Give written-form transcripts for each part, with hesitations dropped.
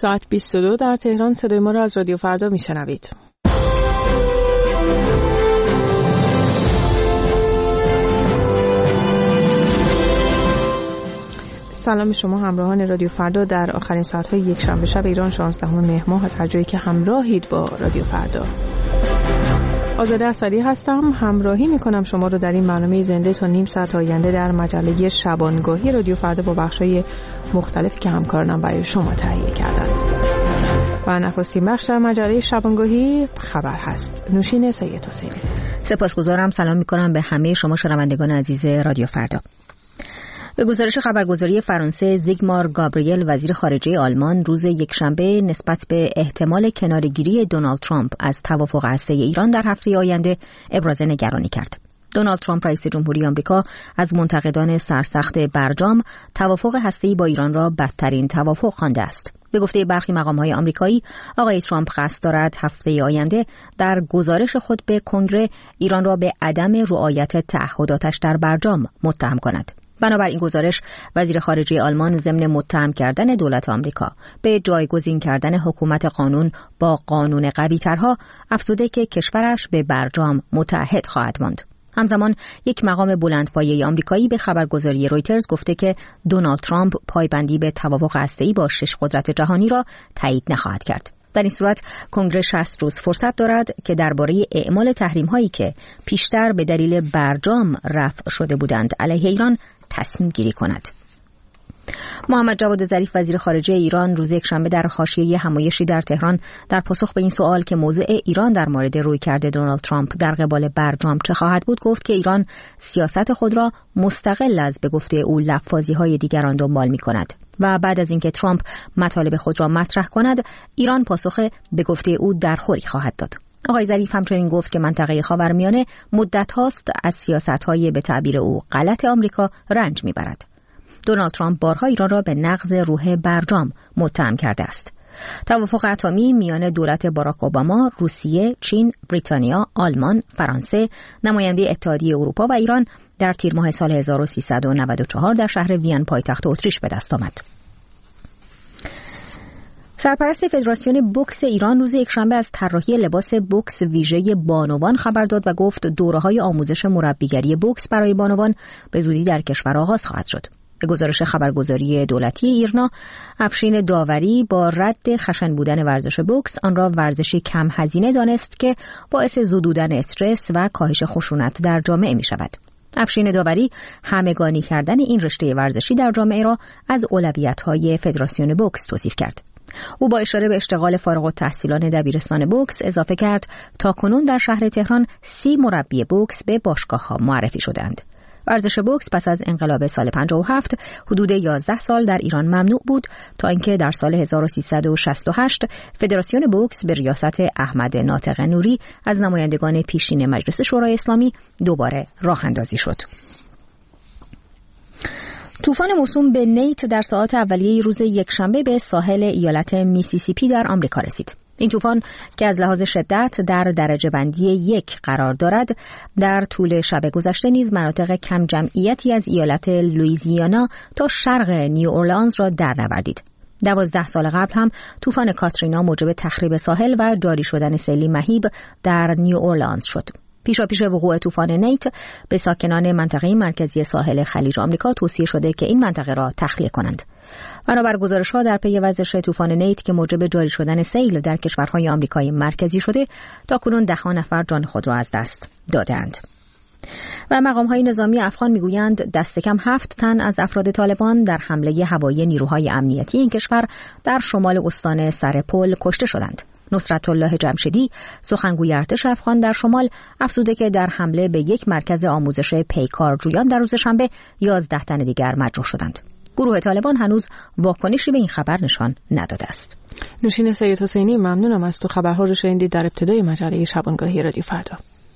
ساعت 22 در تهران. صدای ما را از رادیو فردا میشنوید. سلام شما همراهان رادیو فردا در آخرین ساعت‌های یک شنبه شب ایران 16 مهر ماه از هر جایی که همراهید با رادیو فردا. آزاده اسدی هستم. همراهی میکنم شما رو در این برنامه زنده تا نیم ساعت آینده در مجله شبانگاهی رادیو فردا با بخش‌های مختلفی که همکارانم برای شما تهیه کردند. و نخستین بخش در مجله شبانگاهی خبر هست. نوشین سید حسینی. سپاسگزارم. سلام میکنم به همه شما شنوندگان عزیز رادیو فردا. به گزارش خبرگزاری فرانسه، زیگمار گابریل وزیر خارجه آلمان روز یکشنبه نسبت به احتمال کناره‌گیری دونالد ترامپ از توافق هسته‌ای ایران در هفته آینده ابراز نگرانی کرد. دونالد ترامپ رئیس جمهوری آمریکا از منتقدان سرسخت برجام توافق هسته‌ای با ایران را بدترین توافق خوانده است. به گفته برخی مقام‌های آمریکایی، آقای ترامپ قصد دارد هفته آینده در گزارش خود به کنگره ایران را به عدم رعایت تعهداتش در برجام متهم کند. بنابراین گزارش وزیر خارجه آلمان ضمن متهم کردن دولت آمریکا به جایگزین کردن حکومت قانون با قانون قوی‌ترها افزوده که کشورش به برجام متعهد خواهد ماند. همزمان یک مقام بلندپایه آمریکایی به خبرگزاری رویترز گفته که دونالد ترامپ پایبندی به توافق هسته‌ای با 6 قدرت جهانی را تایید نخواهد کرد. در این صورت کنگره 60 روز فرصت دارد که درباره اعمال تحریم‌هایی که پیشتر به دلیل برجام رفع شده بودند علیه ایران تصمیم گیری کند. محمد جواد ظریف وزیر خارجه ایران روز یکشنبه در حاشیه همایشی در تهران در پاسخ به این سوال که موضع ایران در مورد رویکرد دونالد ترامپ در قبال برجام چه خواهد بود گفت که ایران سیاست خود را مستقل از به گفته او لفاظی‌های دیگران دنبال می‌کند و بعد از اینکه ترامپ مطالب خود را مطرح کند ایران پاسخ به گفته او درخوری خواهد داد. آقای ظریف همچنین گفت که منطقه خاورمیانه مدت هاست از سیاست‌های به تعبیر او غلط آمریکا رنج می‌برد. دونالد ترامپ بارها ایران را به نقض روح برجام متهم کرده است. توافق اتمی میان دولت باراک اوباما، روسیه، چین، بریتانیا، آلمان، فرانسه، نماینده اتحادیه اروپا و ایران در تیر ماه سال 1394 در شهر وین پایتخت اتریش به دست آمد. سرپرست فدراسیون بوکس ایران روز یکشنبه از طراحی لباس بوکس ویژه بانوان خبر داد و گفت دوره‌های آموزش مربیگری بوکس برای بانوان به زودی در کشور آغاز خواهد شد. به گزارش خبرگزاری دولتی ایرنا، افشین داوری با رد خشن بودن ورزش بوکس آن را ورزشی کم هزینه دانست که باعث زدودن استرس و کاهش خشونت در جامعه می شود. افشین داوری همگانی کردن این رشته ورزشی در جامعه را از اولویت‌های فدراسیون بوکس توصیف کرد. او با اشاره به اشتغال فارغ التحصیلان دبیرستان بوکس اضافه کرد تاکنون در شهر تهران 30 مربی بوکس به باشگاه‌ها معرفی شدند. ورزش بوکس پس از انقلاب سال 57 حدود 11 سال در ایران ممنوع بود تا اینکه در سال 1368 فدراسیون بوکس به ریاست احمد ناطق نوری از نمایندگان پیشین مجلس شورای اسلامی دوباره راه اندازی شد. طوفان موسوم به نیت در ساعات اولیه روز یکشنبه به ساحل ایالت میسیسیپی در آمریکا رسید. این طوفان که از لحاظ شدت در درجه بندی 1 قرار دارد در طول شب گذشته نیز مناطق کم جمعیتی از ایالت لوئیزیانا تا شرق نیو اورلئانز را درنوردید. 12 سال قبل هم طوفان کاترینا موجب تخریب ساحل و جاری شدن سیلی مهیب در نیو اورلئانز شد. پیشاپیش وقوع طوفان نیت به ساکنان منطقه مرکزی ساحل خلیج آمریکا توصیه شده که این منطقه را تخلیه کنند. بنابر گزارش‌ها در پی وزش طوفان نیت که موجب جاری شدن سیل در کشورهای آمریکای مرکزی شده، تاکنون 10 نفر جان خود را از دست دادند. و مقام‌های نظامی افغان می‌گویند دست کم 7 تن از افراد طالبان در حمله هوایی نیروهای امنیتی این کشور در شمال استان سرپل کشته شدند. نصرت الله جمشیدی سخنگوی ارتش افغان در شمال افزوده که در حمله به یک مرکز آموزش پیکارجویان در روز شنبه 11 تن دیگر مجروح شدند. گروه طالبان هنوز واکنشی به این خبر نشان نداده است. نوشین سید حسینی، ممنونم از تو. خبرها رو شنیدید در ابتدای مجله شبانگاهی رادیو فردا.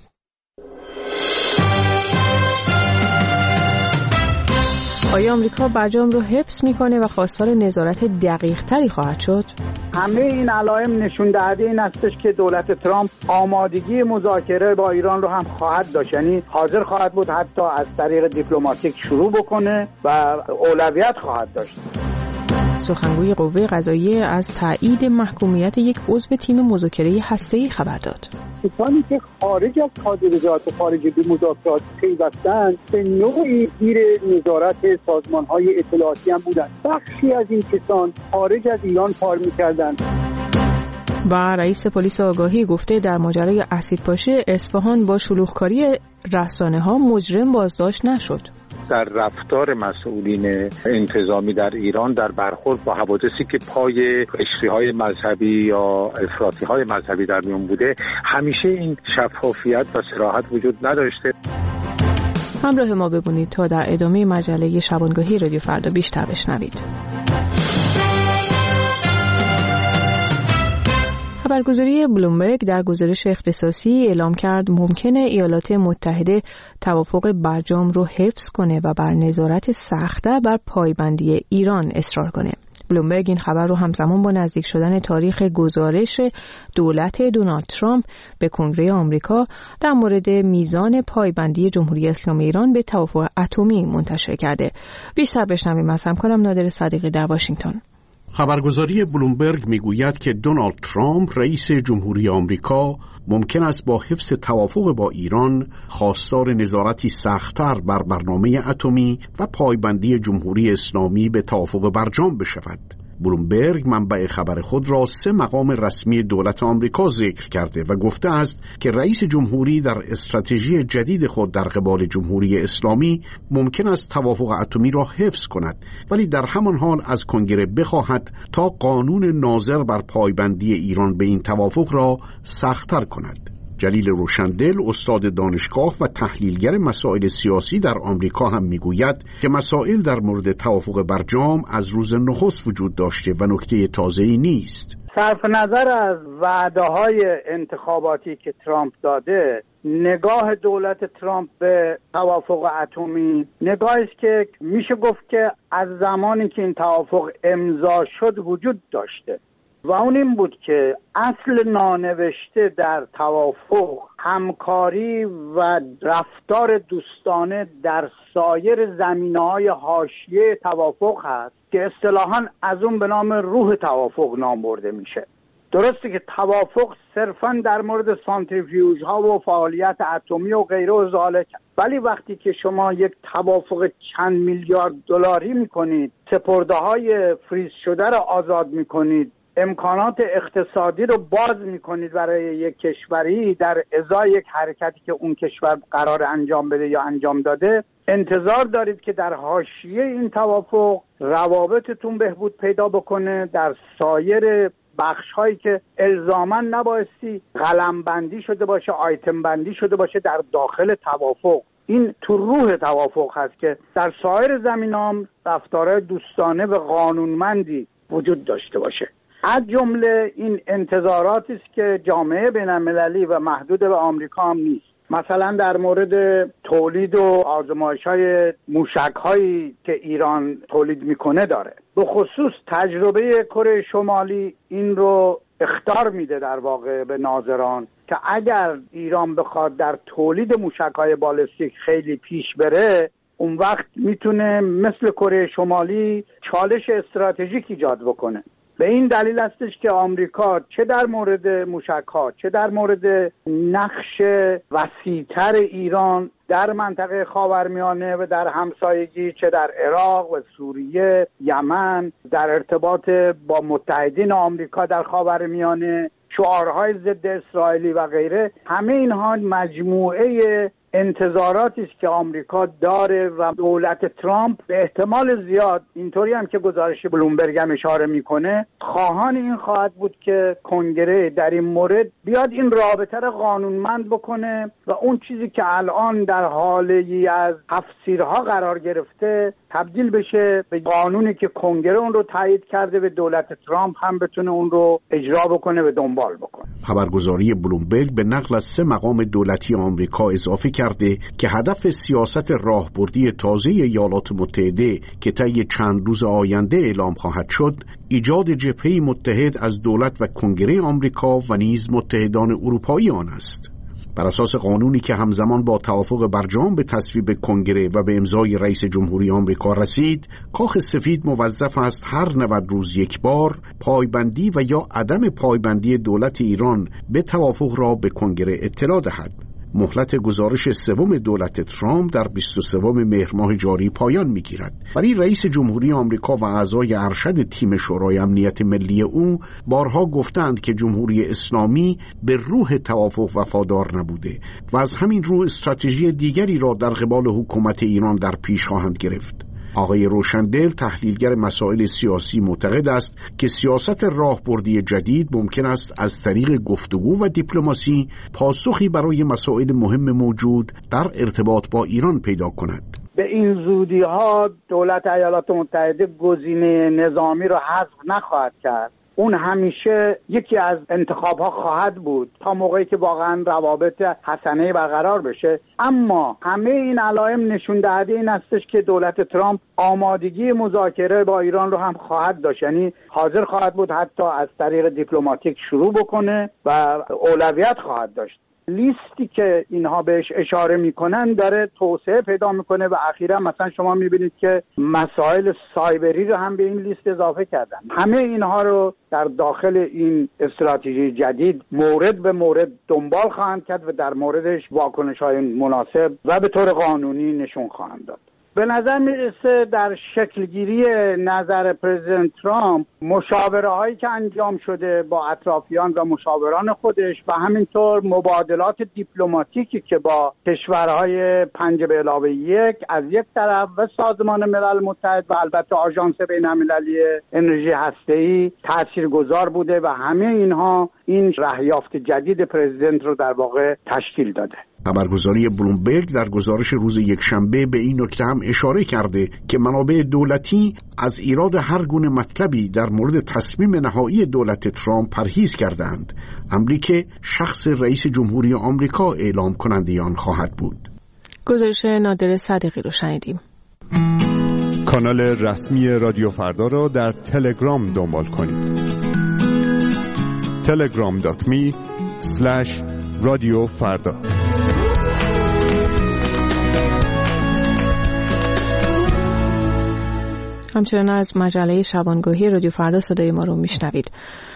آیا آمریکا برجام رو حفظ میکنه و خواستار نظارت دقیق تری خواهد شد؟ همه این علائم نشون دهنده این استش که دولت ترامپ آمادگی مذاکره با ایران رو هم خواهد داشت، یعنی حاضر خواهد بود حتی از طریق دیپلماتیک شروع بکنه و اولویت خواهد داشت. سخنگوی قوه قضاییه از تایید محکومیت یک عضو تیم مذاکره هسته‌ای خبر داد. کسانی که خارج از کادرات خارج به مذاکرات پیوستند به نوعی زیر نظارت سازمان‌های اطلاعاتی هم بودند. بخشی از این کسان خارج از ایران کار می‌کردند. و رئیس پلیس آگاهی گفته در ماجرای اسیدپاشی اصفهان با شلوغکاری رسانه‌ها مجرم بازداشت نشد. در رفتار مسئولین انتظامی در ایران در برخورد با حوادثی که پای قشری‌های مذهبی یا افراطی‌های مذهبی در میان بوده، همیشه این شفافیت و صراحت وجود نداشته. همراه ما بمونید تا در ادامه مجله شبانگاهی رادیو فردا بیشتر بشنوید. خبرگزاری بلومبرگ در گزارش اختصاصی اعلام کرد ممکنه ایالات متحده توافق برجام رو حفظ کنه و بر نظارت سخت‌تر بر پایبندی ایران اصرار کنه. بلومبرگ این خبر رو همزمان با نزدیک شدن تاریخ گزارش دولت دونالد ترامپ به کنگره آمریکا در مورد میزان پایبندی جمهوری اسلامی ایران به توافق اتمی منتشر کرده. بیشتر بشنویم از همکارم نادر صدیقی در واشنگتن. خبرگزاری بلومبرگ میگوید که دونالد ترامپ رئیس جمهوری آمریکا ممکن است با حفظ توافق با ایران خواستار نظارتی سخت‌تر بر برنامه اتمی و پایبندی جمهوری اسلامی به توافق برجام بشود. بلومبرگ منبع خبر خود را 3 مقام رسمی دولت آمریکا ذکر کرده و گفته است که رئیس جمهوری در استراتژی جدید خود در قبال جمهوری اسلامی ممکن است توافق اتمی را حفظ کند، ولی در همان حال از کنگره بخواهد تا قانون ناظر بر پایبندی ایران به این توافق را سخت‌تر کند. جلیل روشندل، استاد دانشگاه و تحلیلگر مسائل سیاسی در آمریکا هم میگوید که مسائل در مورد توافق برجام از روز نخست وجود داشته و نکته تازه‌ای نیست. صرف نظر از وعده‌های انتخاباتی که ترامپ داده، نگاه دولت ترامپ به توافق اتمی نگاهی است که میشه گفت که از زمانی که این توافق امضا شد وجود داشته و اون این بود که اصل نانوشته در توافق همکاری و رفتار دوستانه در سایر زمینه‌های حاشیه توافق هست که اصطلاحاً از اون به نام روح توافق نام برده میشه. درسته که توافق صرفاً در مورد سانتریفیوژ ها و فعالیت اتمی و غیره و ذالک، ولی وقتی که شما یک توافق چند میلیارد دلاری میکنید، سپرده های فریز شده را آزاد میکنید، امکانات اقتصادی رو باز میکنید برای یک کشوری در ازای یک حرکتی که اون کشور قرار انجام بده یا انجام داده، انتظار دارید که در حاشیه این توافق روابطتون بهبود پیدا بکنه، در سایر بخش هایی که الزاماً نبایستی قلم بندی شده باشه، آیتم بندی شده باشه در داخل توافق. این تو روح توافق هست که در سایر زمینام رفتارهای دوستانه و قانونمندی وجود داشته باشه. از جمله این انتظاراتی است که جامعه بین‌المللی و محدود به آمریکا هم نیست. مثلا در مورد تولید و آزمایش‌های موشک‌هایی که ایران تولید میکنه داره. به خصوص تجربه کره شمالی این رو اخطار میده در واقع به ناظران که اگر ایران بخواد در تولید موشک‌های بالستیک خیلی پیش بره، اون وقت میتونه مثل کره شمالی چالش استراتژیک ایجاد بکنه. به این دلیل هستش که آمریکا چه در مورد موشک‌ها چه در مورد نقش وسیع‌تر ایران در منطقه خاورمیانه و در همسایگی، چه در عراق و سوریه، یمن، در ارتباط با متحدین آمریکا در خاورمیانه، شعارهای ضد اسرائیلی و غیره، همه اینها مجموعه انتظاراتی است که آمریکا داره و دولت ترامپ به احتمال زیاد، اینطوری هم که گزارش بلومبرگ هم اشاره میکنه، خواهان این خواهد بود که کنگره در این مورد بیاد این رابطه را قانونمند بکنه و اون چیزی که الان در حالی از تفسیرها قرار گرفته تبدیل بشه به قانونی که کنگره اون رو تایید کرده و دولت ترامپ هم بتونه اون رو اجرا بکنه و دنبال بکنه. خبرگزاری بلومبرگ به نقل از 3 مقام دولتی آمریکا اضافه کرده که هدف سیاست راهبردی تازه ایالات متحده که طی چند روز آینده اعلام خواهد شد، ایجاد جبهه‌ای متحد از دولت و کنگره آمریکا و نیز متحدان اروپایی آن است. بر اساس قانونی که همزمان با توافق برجام به تصویب کنگره و به امضای رئیس جمهوری آمریکا رسید، کاخ سفید موظف است هر 90 روز یک بار پایبندی و یا عدم پایبندی دولت ایران به توافق را به کنگره اطلاع دهد. مهلت گزارش سوم دولت ترامپ در 23 مهر ماه جاری پایان می‌گیرد. ولی رئیس جمهوری آمریکا و اعضای ارشد تیم شورای امنیت ملی او بارها گفتند که جمهوری اسلامی به روح توافق وفادار نبوده و از همین رو استراتژی دیگری را در قبال حکومت ایران در پیش خواهند گرفت. آقای روشندل تحلیلگر مسائل سیاسی معتقد است که سیاست راهبردی جدید ممکن است از طریق گفتگو و دیپلماسی پاسخی برای مسائل مهم موجود در ارتباط با ایران پیدا کند. به این زودی ها دولت ایالات متحده گزینه نظامی را حذف نخواهد کرد. اون همیشه یکی از انتخاب‌ها خواهد بود تا موقعی که واقعا روابط حسنه برقرار بشه. اما همه این علائم نشون دهنده این استش که دولت ترامپ آمادگی مذاکره با ایران رو هم خواهد داشت، یعنی حاضر خواهد بود حتی از طریق دیپلماتیک شروع بکنه و اولویت خواهد داشت. لیستی که اینها بهش اشاره میکنن داره توسعه پیدا میکنه و اخیرا مثلا شما میبینید که مسائل سایبری رو هم به این لیست اضافه کردن. همه اینها رو در داخل این استراتژی جدید مورد به مورد دنبال خواهند کرد و در موردش واکنش‌های مناسب و به طور قانونی نشون خواهند داد. به نظر میرسه در شکلگیری نظر پرزیدنت ترامپ مشاوره هایی که انجام شده با اطرافیان و مشاوران خودش و همینطور مبادلات دیپلماتیکی که با کشورهای 5+1 از یک طرف و سازمان ملل متحد و البته آژانس بین‌المللی انرژی هسته‌ای تاثیرگذار بوده و همه اینها این رهیافت جدید پرزیدنت رو در واقع تشکیل داده. خبرگزاری بلومبرگ در گزارش روز یکشنبه به این نکته هم اشاره کرده که منابع دولتی از ایراد هر گونه مطلبی در مورد تصمیم نهایی دولت ترامپ پرهیز کردند، امری که شخص رئیس جمهوری آمریکا اعلام کننده آن خواهد بود. گزارش نادر صادقی رو شنیدیم. کانال رسمی رادیو فردا را در تلگرام دنبال کنید. telegram.me/رادیو فردا. همچنان از مجله شبانگاهی رادیو فردا صدای ما رو میشنوید.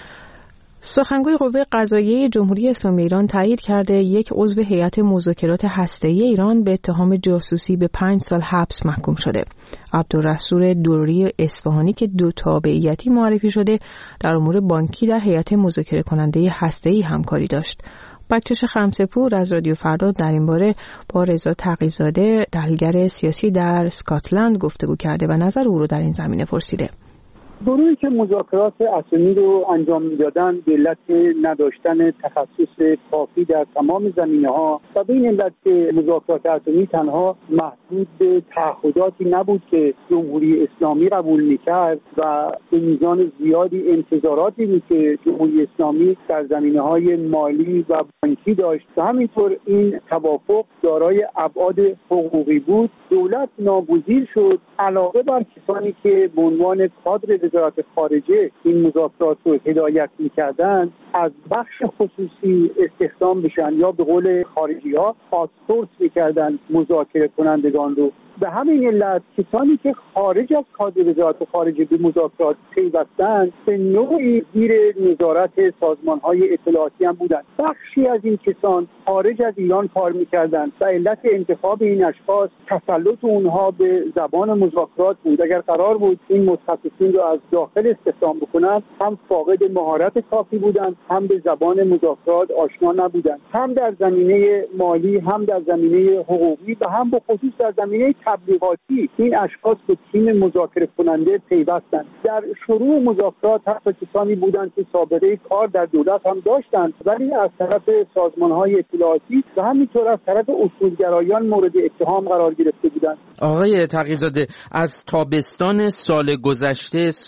سخنگوی قوه قضاییه جمهوری اسلامی ایران تایید کرده یک عضو هیئت مذاکرات هسته‌ای ایران به اتهام جاسوسی به 5 سال حبس محکوم شده. عبدالرسول دوری اصفهانی که 2 تابعیتی معرفی شده در امور بانکی در هیئت مذاکره کننده هسته‌ای همکاری داشت. بکچش خمسه‌پور از رادیو فردا در این باره با رضا تقی‌زاده تحلیلگر سیاسی در اسکاتلند گفتگو کرده و نظر او رو در این زمینه پرسیده. گروهی که مذاکرات اتمی رو انجام میدادن به علت نداشتن تخصص کافی در تمام زمینه‌ها و به این علت که مذاکرات اتمی تنها محدود به تعهداتی نبود که جمهوری اسلامی قبول میکرد و به میزان زیادی انتظاراتی بود که جمهوری اسلامی در زمینه‌های مالی و بانکی داشت و همینطور این توافق دارای ابعاد حقوقی بود. دولت ناگزیر شد علاوه بر کسانی که به عنوان کادر وزارت خارجه این مذاکرات رو هدایت می‌کردند از بخش خصوصی استخدام بشن یا به قول خارجی‌ها آوتسورس می‌کردند مذاکره کنندگان رو. به همین علت کسانی که خارج از کادر وزارت خارجه به مذاکرات پیوستند به نوعی زیر نظارت سازمان‌های اطلاعاتی هم بودند. بخشی از این کسان خارج از ایران کار می‌کردند و علت انتخاب این اشخاص تسلط اونها به زبان مذاکرات بود. اگر قرار بود این متخصصین رو از داخل استخدام بکنند هم فاقد مهارت کافی بودند، هم به زبان مذاکرات آشنا نبودند، هم در زمینه مالی، هم در زمینه حقوقی و هم به خصوص در زمینه تبلیغاتی این اشخاص به تیم مذاکره کننده پیوستند. در شروع مذاکرات حتی کسانی بودند که سابقه کار در دولت هم داشتند ولی از طرف سازمان‌های اطلاعاتی و همینطور از طرف اصولگرایان مورد اتهام قرار گرفته بودند. آقای تقی‌زاده، از تابستان سال گذشته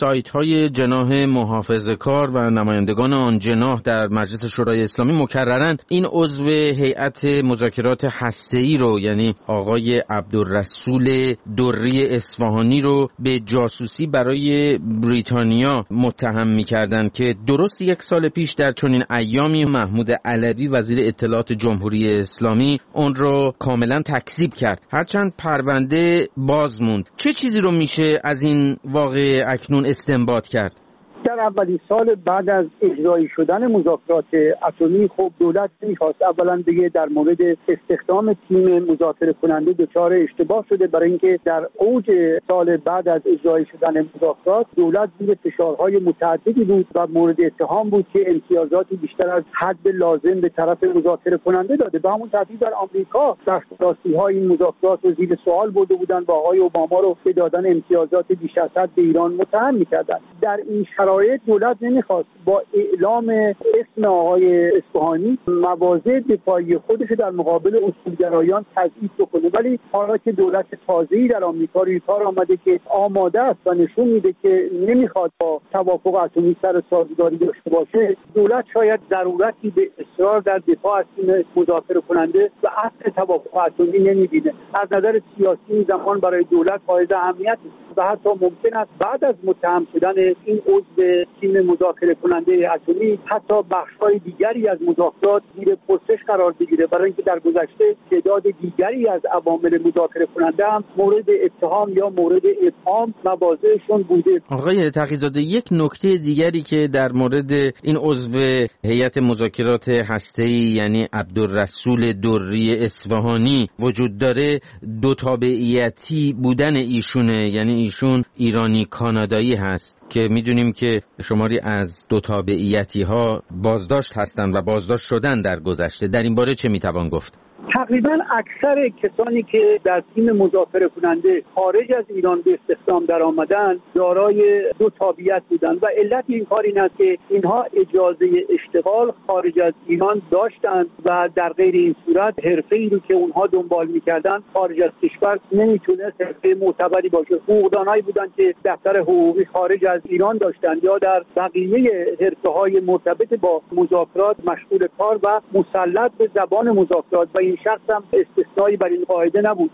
سایت‌های جناح محافظه‌کار و نمایندگان آن جناح در مجلس شورای اسلامی مکرراً این عضو هیئت مذاکرات هسته‌ای رو، یعنی آقای عبدالرسول دری اصفهانی رو به جاسوسی برای بریتانیا متهم می‌کردند که درست 1 سال پیش در چنین ایامی محمود علوی وزیر اطلاعات جمهوری اسلامی اون رو کاملا تکذیب کرد، هرچند پرونده باز موند. چه چیزی رو میشه از این واقعه اکنون استنباط کرد؟ در اولین سال بعد از اجرایی شدن مذاکرات اتمی خب دولت می‌خواست اولا دیگه در مورد استخدام تیم مذاکره کننده دچار اشتباه شده، برای اینکه در اوج سال بعد از اجرایی شدن مذاکرات دولت زیر فشارهای متعددی بود و مورد اتهام بود که امتیازاتی بیشتر از حد لازم به طرف مذاکره کننده داده. به همون ترتیب در آمریکا دسترسی‌های این مذاکرات رو زیر سوال برده بودند و آقای اوباما رو به دادن امتیازات بیش از حد به ایران متهم می‌کردند. در این دولت نمیخواست با اعلام اسم آقای اصفهانی مواضع دفاعی خودش در مقابل اصولگرایان تضعیف بکنه، ولی حالا که دولت تازه‌ای در آمریکا روی کار آمده که آماده است و نشون میده که نمیخواد با توافق اتمی سر سازگاری داشته باشه، دولت شاید ضرورتی به اصرار در دفاع از تیم مذاکره کننده و اصل توافق اتمی نمیبینه. از نظر سیاسی زمان برای دولت حائز اهمیت است و حتی ممکن است بعد از متهم شدن این عضو تیم مذاکره کننده اتمی حتی بخش‌های دیگری از مذاکرات زیر پرسش قرار بگیره، برای اینکه در گذشته تعداد دیگری از عوامل مذاکره کننده هم مورد اتهام یا مورد ابهام مواضعشون بوده. آقای تقی‌زاده، یک نکته دیگری که در مورد این عضو هیئت مذاکرات هسته‌ای یعنی عبدالرسول دری اصفهانی وجود داره، دو تابعیتی بودن ایشونه، یعنی ایشون ایرانی کانادایی هست که میدونیم که شماری از دو تابعیتی ها بازداشت هستند و بازداشت شدن در گذشته. در این باره چه میتوان گفت؟ تقریبا اکثر کسانی که در تیم مذاکره کننده خارج از ایران به استخدام در آمدن دارای دو تابعیت بودند و علت این کار این است که اینها اجازه اشتغال خارج از ایران داشتند و در غیر این صورت حرفه‌ای رو که اونها دنبال می‌کردن خارج از کشور نمیتونه حرفه معتبری باشه. حقوقدانایی بودند که دفتر حقوقی خارج از ایران داشتند یا در بقیه حرفه‌های مرتبط با مذاکرات مشغول کار و مسلط به زبان مذاکرات و این شخص هم استثنایی بر این قاعده نبود.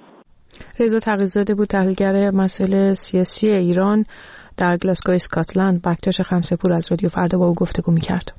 رضا تقی‌زاده بود، تحلیلگر مسائل سیاسی ایران در گلاسگو اسکاتلند. بکتاش خمسه‌پور از رادیو فردا با او گفتگو می‌کرد.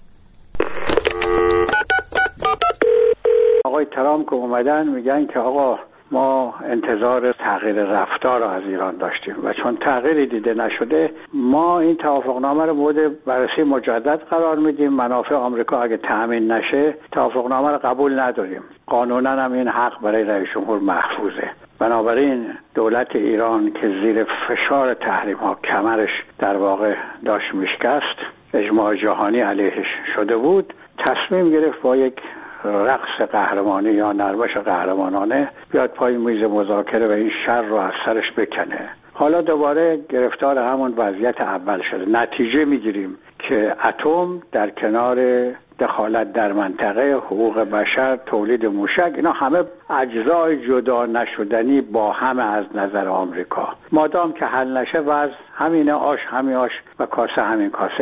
آقای ترامپ که اومدن میگن که آقا ما انتظار تغییر رفتار از ایران داشتیم و چون تغییری دیده نشده ما این توافقنامه رو مورد بررسی مجدد قرار میدیم. منافع آمریکا اگه تأمین نشه توافقنامه رو قبول نداریم. قانونا هم این حق برای رئیس جمهور محفوظه. بنابراین دولت ایران که زیر فشار تحریم ها کمرش در واقع داشت میشکست، اجماع جهانی علیهش شده بود، تصمیم گرفت با یک رقص قهرمانی یا نرمش قهرمانانه بیاد پای میز مذاکره و این شر رو از سرش بکنه. حالا دوباره گرفتار همون وضعیت اول شده. نتیجه میگیریم که اتم در کنار دخالت در منطقه، حقوق بشر، تولید موشک، اینا همه اجزای جدا نشدنی با هم از نظر آمریکا. مادام که حل نشه وضع همینه، آش همین آش و کاسه همین کاسه.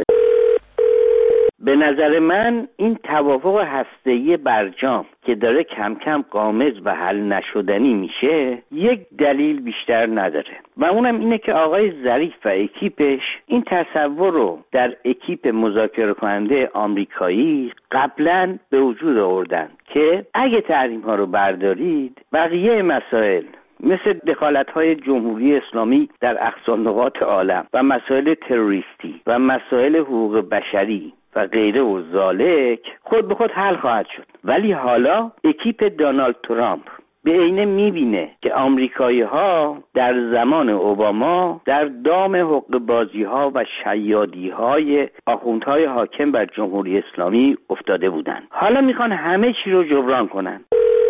به نظر من این توافق هسته‌ای برجام که داره کم کم غامض و حل نشدنی میشه یک دلیل بیشتر نداره و اونم اینه که آقای ظریف و اکیپش این تصور رو در اکیپ مذاکره کننده آمریکایی قبلا به وجود آوردن که اگه تحریم ها رو بردارید بقیه مسائل مثل دخالت‌های جمهوری اسلامی در اقصانقاط عالم و مسائل تروریستی و مسائل حقوق بشری و غیره و ذالک خود به خود حل خواهد شد. ولی حالا اکیپ دونالد ترامپ به عینه میبینه که آمریکایی‌ها در زمان اوباما در دام حقه‌بازی‌ها و شیادی‌های آخوندهای حاکم بر جمهوری اسلامی افتاده بودند. حالا میخوان همه چی رو جبران کنن.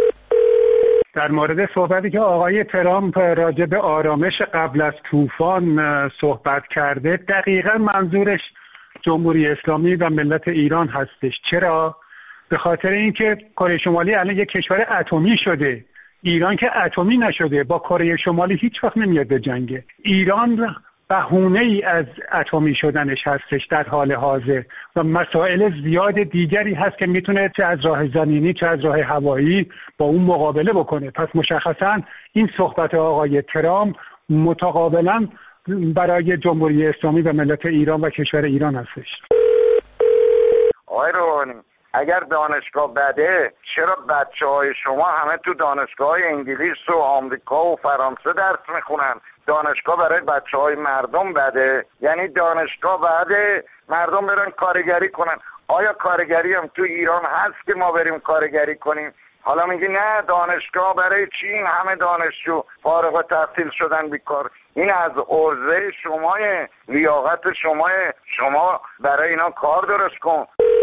در مورد صحبتی که آقای ترامپ راجع به آرامش قبل از طوفان صحبت کرده، دقیقاً منظورش جمهوری اسلامی و ملت ایران هستش. چرا؟ به خاطر اینکه کره شمالی الان یک کشور اتمی شده، ایران که اتمی نشده. با کره شمالی هیچ وقت نمیاد به جنگه. ایران بهونه‌ای از اتمی شدنش هستش در حال حاضر و مسائل زیاد دیگری هست که میتونه چه از راه زمینی چه از راه هوایی با اون مقابله بکنه. پس مشخصاً این صحبت آقای ترامپ متقابلاً برای جمهوری اسلامی و ملت ایران و کشور ایران هستش. آقای روحانی، اگر دانشگاه بده، چرا بچه‌های شما همه تو دانشگاه‌های انگلیس و آمریکا و فرانسه درس میخونن؟ دانشگاه برای بچه‌های مردم بده؟ یعنی دانشگاه بده مردم برن کارگری کنن. آیا کارگری هم تو ایران هست که ما بریم کارگری کنیم؟ حالا میگی نه دانشگاه برای چی؟ این همه دانشجو فارغ التحصیل شدن بیکار. این از عرضه شمای لیاقت شما برای اینا کار درست کن.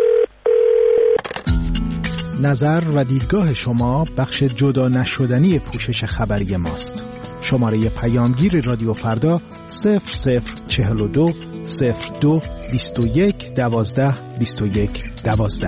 نظر و دیدگاه شما بخش جدا نشدنی پوشش خبری ماست. شماره پیامگیر رادیو فردا 0042 02 21 12 21 12.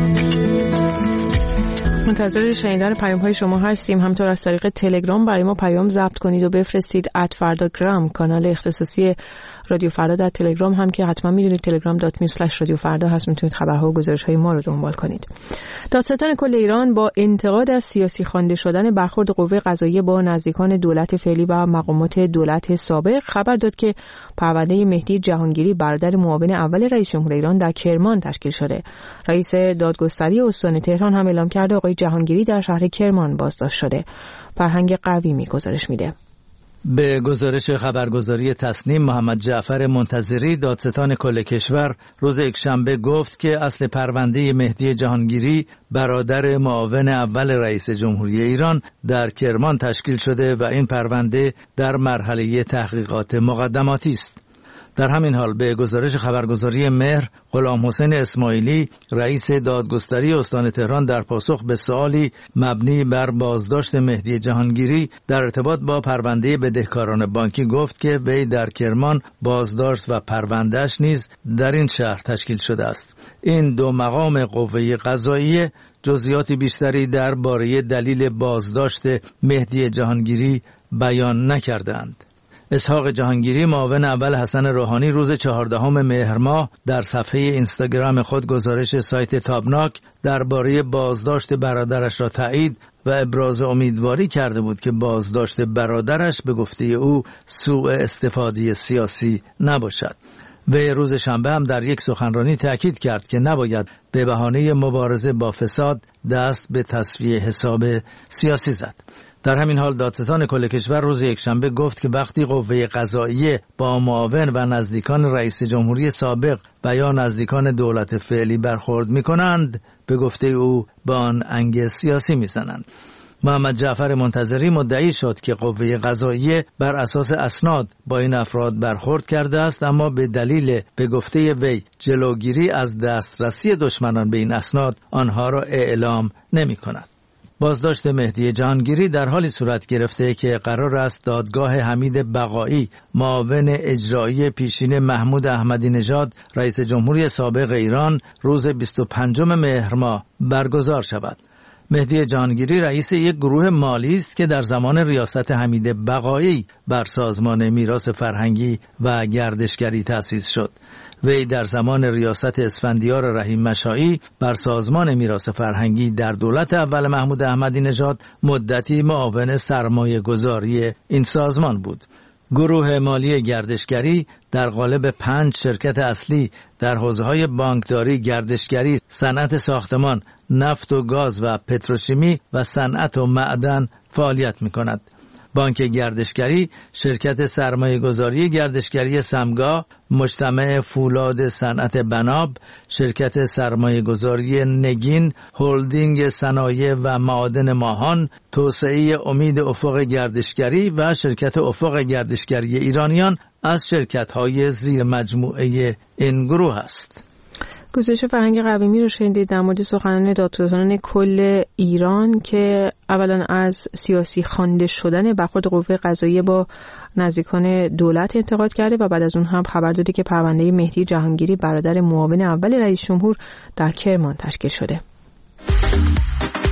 منتظر شنیدن پیام‌های شما هستیم. همطور از طریق تلگرام برای ما پیام ضبط کنید و بفرستید @فرداگرام، کانال اختصاصی رادیو فردا در تلگرام هم که حتما میدونید telegram.me/رادیوفردا هست. میتونید خبرها و گزارش‌های ما رو دنبال کنید. دادستان کل ایران با انتقاد از سیاسی خوانده شدن برخورد قوه قضاییه با نزدیکان دولت فعلی و مقامات دولت سابق خبر داد که پرونده مهدی جهانگیری برادر معاون اول رئیس جمهور ایران در کرمان تشکیل شده. رئیس دادگستری استان تهران هم اعلام کرده آقای جهانگیری در شهر کرمان بازداشت شده. فرهنگ قویمی گزارش میده. به گزارش خبرگزاری تصنیم، محمد جعفر منتظری دادستان کل کشور روز یکشنبه گفت که اصل پرونده مهدی جهانگیری برادر معاون اول رئیس جمهوری ایران در کرمان تشکیل شده و این پرونده در مرحله تحقیقات مقدماتی است. در همین حال به گزارش خبرگزاری مهر، غلام حسین اسماعیلی رئیس دادگستری استان تهران در پاسخ به سوالی مبنی بر بازداشت مهدی جهانگیری در ارتباط با پرونده بدهکاران بانکی گفت که وی در کرمان بازداشت و پروندهش نیز در این شهر تشکیل شده است. این دو مقام قوه قضاییه جزئیات بیشتری درباره دلیل بازداشت مهدی جهانگیری بیان نکردند. اسحاق جهانگیری معاون اول حسن روحانی روز 14 مهر ماه در صفحه اینستاگرام خود گزارش سایت تابناک درباره بازداشت برادرش را تایید و ابراز امیدواری کرده بود که بازداشت برادرش به گفته او سوء استفاده سیاسی نباشد. و روز شنبه هم در یک سخنرانی تأکید کرد که نباید به بهانه مبارزه با فساد دست به تصفیه حساب سیاسی زد. در همین حال دادستان کل کشور روز یکشنبه گفت که وقتی قوه قضاییه با معاون و نزدیکان رئیس جمهوری سابق و یا نزدیکان دولت فعلی برخورد می‌کنند، به گفته او به آن انگ سیاسی می‌زنند. محمد جعفر منتظری مدعی شد که قوه قضاییه بر اساس اسناد با این افراد برخورد کرده است، اما به دلیل به گفته وی جلوگیری از دسترسی دشمنان به این اسناد آنها را اعلام نمی‌کند. بازداشت مهدی جهانگیری در حالی صورت گرفته که قرار است دادگاه حمید بقایی معاون اجرایی پیشین محمود احمدی نژاد رئیس جمهوری سابق ایران روز 25 مهر ماه برگزار شود. مهدی جهانگیری رئیس یک گروه مالی است که در زمان ریاست حمید بقایی بر سازمان میراث فرهنگی و گردشگری تأسیس شد. وی در زمان ریاست اسفندیار رحیم مشایی بر سازمان میراث فرهنگی در دولت اول محمود احمدی نژاد مدتی معاون سرمایه گذاری این سازمان بود. گروه مالی گردشگری در قالب 5 شرکت اصلی در حوزه‌های بانکداری، گردشگری، صنعت ساختمان، نفت و گاز و پتروشیمی و صنعت و معدن فعالیت می‌کند. بانک گردشگری، شرکت سرمایه‌گذاری گردشگری سمگا، مجتمع فولاد صنعت بناب، شرکت سرمایه‌گذاری نگین، هلدینگ صنایع و معادن ماهان، توسعه امید افق گردشگری و شرکت افق گردشگری ایرانیان از شرکت‌های زیر مجموعه این گروه است. گزارش فرهنگ قویمی رو شنیدید در مورد سخنان دادستان کل ایران که اولا از سیاسی خوانده شدن برخورد قوه قضاییه با نزدیکان دولت انتقاد کرده و بعد از اون هم خبر داده که پرونده مهدی جهانگیری برادر معاون اول رئیس جمهور در کرمان تشکیل شده.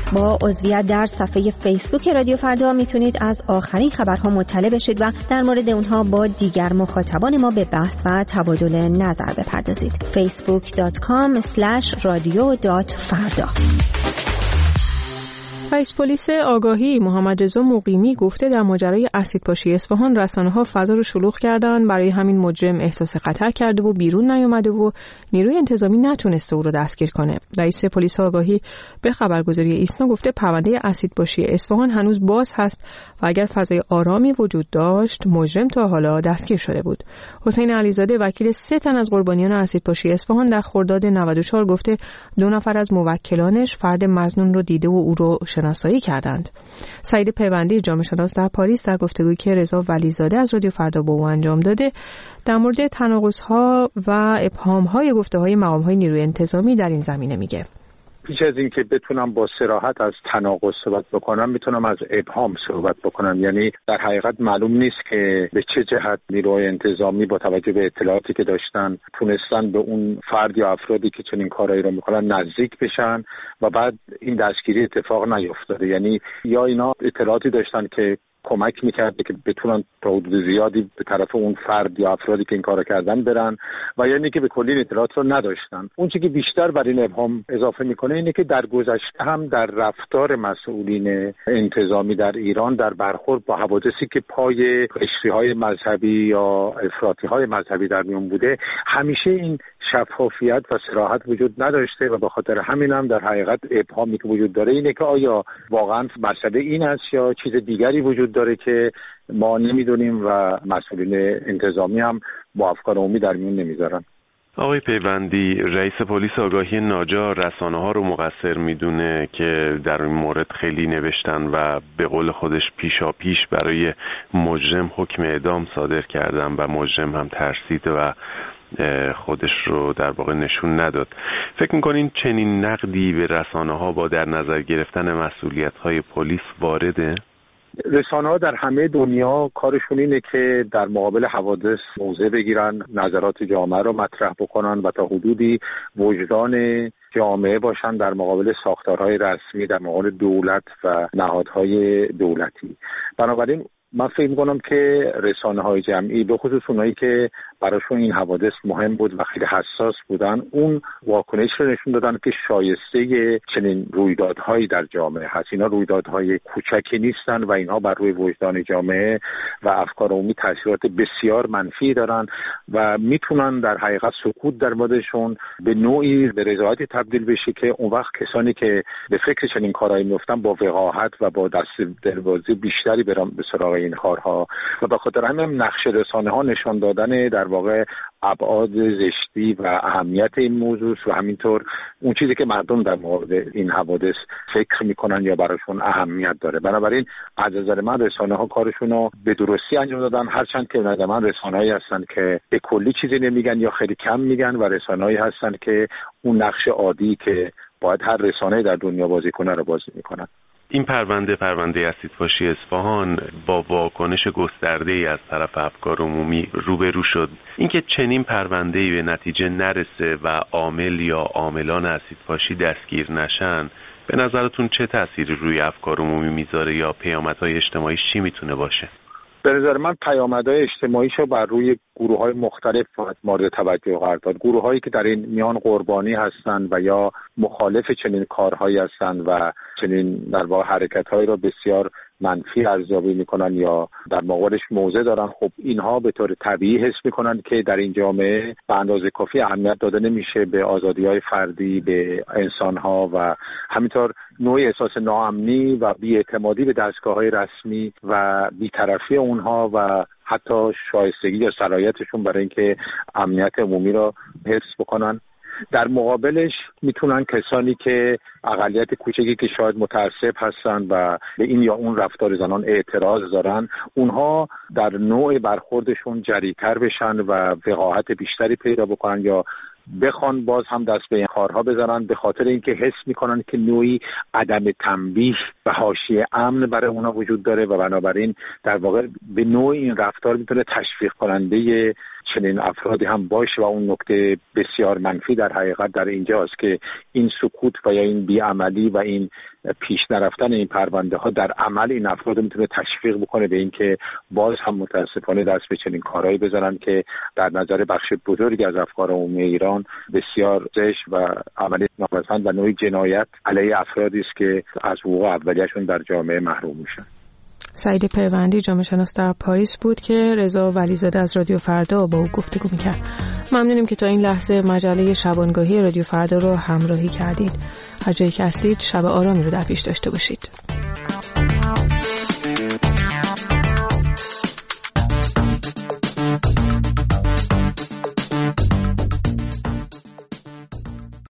با عضویت در صفحه فیسبوک رادیو فردا میتونید از آخرین خبرها مطلع بشید و در مورد اونها با دیگر مخاطبان ما به بحث و تبادل نظر بپردازید. facebook.com/radio.farda. رئیس پلیس آگاهی محمد رضا مقیمی گفته در ماجرای اسیدپاشی اصفهان رسانه‌ها فضا رو شلوغ کردن، برای همین مجرم احساس خطر کرده و بیرون نیومده و نیروی انتظامی نتونسته او رو دستگیر کنه. رئیس پلیس آگاهی به خبرگزاری ایسنا گفته پرونده اسیدپاشی اصفهان هنوز باز هست و اگر فضای آرامی وجود داشت مجرم تا حالا دستگیر شده بود. حسین علیزاده وکیل 3 تن از قربانیان اسیدپاشی اصفهان در خرداد 94 گفته 2 نفر از موکلانش فرد مظنون رو دیده و او رو شناسایی کردند. سعید پیوندی جامعه شناس در پاریس در گفتگویی که رضا ولیزاده از رادیو فردا با او انجام داده در مورد تناقض‌ها و ابهام‌های گفته‌های مقام‌های نیروی انتظامی در این زمینه میگه. پیش از این که بتونم با صراحت از تناقض صحبت بکنم میتونم از ابهام صحبت بکنم. یعنی در حقیقت معلوم نیست که به چه جهت نیروهای انتظامی با توجه به اطلاعاتی که داشتن تونستن به اون فرد یا افرادی که چنین کارایی رو میکنن نزدیک بشن و بعد این دستگیری اتفاق نیفتاده. یعنی یا اینا اطلاعاتی داشتن که کمک میکرده که بتونن تا حدود زیادی به طرف اون فرد یا افرادی که این کارو کردن برن و یعنی که به کلی اطلاعات رو نداشتن. اون چیزی که بیشتر بر این ابهام اضافه میکنه اینه که در گذشته هم در رفتار مسئولین انتظامی در ایران در برخورد با حوادثی که پای قشری‌های مذهبی یا افراطی‌های مذهبی در میون بوده همیشه این شفافیت و صراحت وجود نداشته و به خاطر همین هم در حقیقت ابهامی که وجود داره اینه که آیا واقعا مسئله این است یا چیز دیگری وجود داره که ما نمیدونیم و مسئولین انتظامی هم با افکار عمومی در میون نمیذارن. آقای پیوندی، رئیس پلیس آگاهی ناجار رسانه‌ها رو مقصر میدونه که در این مورد خیلی نوشتن و به قول خودش پیشاپیش برای مجرم حکم اعدام صادر کردن و مجرم هم ترسید و خودش رو در واقع نشون نداد. فکر می‌کنین چنین نقدی به رسانه‌ها با در نظر گرفتن مسئولیت‌های پلیس وارده؟ رسانه‌ها در همه دنیا کارشون اینه که در مقابل حوادث موضع بگیرن، نظرات جامعه رو مطرح بکنن و تا حدودی وجدان جامعه باشن در مقابل ساختارهای رسمی، در مقابل دولت و نهادهای دولتی. بنابراین من فکر می‌کنم که رسانه‌های جمعی به خصوص اونایی که براشون این حوادث مهم بود و خیلی حساس بودن اون واکنش رو نشون دادن که شایسته چنین رویدادهایی در جامعه هست. اینا رویدادهای کوچکی نیستن و اینها بر روی وجدان جامعه و افکار عمومی تاثیرات بسیار منفی دارن و میتونن در حقیقت سکوت در موردشون به نوعی به رضایتی تبدیل بشه که اون وقت کسانی که به فکر چنین کارهایی میفتن با وقاحت و با دست دلبازی بیشتری برن به سراغ این کارها و به خاطر همین نقش رسانه‌ها نشان دادن در واقع ابعاد زشتی و اهمیت این موضوع و همینطور اون چیزی که مردم در مورد این حوادث فکر میکنن یا براشون اهمیت داره. بنابراین از نظر من رسانه‌ها کارشون رو به درستی انجام دادن، هرچند که به نظر من رسانه‌هایی هستن که به کلی چیزی نمیگن یا خیلی کم میگن و رسانه‌هایی هستن که اون نقش عادی که باید هر رسانه‌ای در دنیا بازی کنه رو بازی میکنن. این پرونده اسیدپاشی اصفهان با واکنش گسترده‌ای از طرف افکار عمومی روبرو شد. اینکه چنین پرونده‌ای به نتیجه نرسه و عامل یا عاملان اسیدپاشی دستگیر نشن، به نظرتون چه تأثیری روی افکار عمومی میذاره یا پیامدهای اجتماعی چی میتونه باشه؟ به نظر من پیامدهای اجتماعیشو بر روی گروه‌های مختلف مورد توجه قرار داد. گروه‌هایی که در این میان قربانی هستند و یا مخالف چنین کارهایی هستند و چنین در واقع حرکت‌هایی را بسیار منفی ارزیابی میکنن یا در مقابلش موضع دارن، خب اینها به طور طبیعی حس میکنن که در این جامعه به اندازه کافی اهمیت داده نمیشه به آزادی‌های فردی، به انسان‌ها و همینطور نوعی احساس ناامنی و بی‌اعتمادی به دستگاه‌های رسمی و بی‌طرفی اونها و حتی شایستگی یا صلاحیتشون برای اینکه امنیت عمومی را حفظ بکنن. در مقابلش میتونن کسانی که اقلیت کوچکی که شاید متعصب هستن و به این یا اون رفتار زنان اعتراض دارن، اونها در نوع برخوردشون جری‌تر بشن و وقاحت بیشتری پیدا بکنن یا بخوان باز هم دست به این کارها بزنن، به خاطر اینکه حس میکنن که نوعی عدم تنبیه و حاشیه امن برای اونها وجود داره و بنابراین در واقع به نوعی این رفتار میتونه تشویق کننده چنین افرادی هم باشه. و اون نکته بسیار منفی در حقیقت در اینجاست که این سکوت و یا این بیعملی و این پیش نرفتن این پرونده ها در عمل این افراد میتونه تشویق بکنه به اینکه باز هم متاسفانه دست به چنین کارهایی بزنن که در نظر بخش بزرگی از افکار عمومی ایران بسیار زشت و عملی ناپسند و نوعی جنایت علیه افرادی است که از حقوق اولیه‌شون در جامعه محروم میشن. سعید پیوندی جامعه شناس در پاریس بود که رضا ولیزاده از رادیو فردا با او گفتگو میکرد. ممنونیم که تا این لحظه مجله شبانگاهی رادیو فردا رو همراهی کردید. هر جایی که هستید شب آرامی رو در پیش داشته باشید.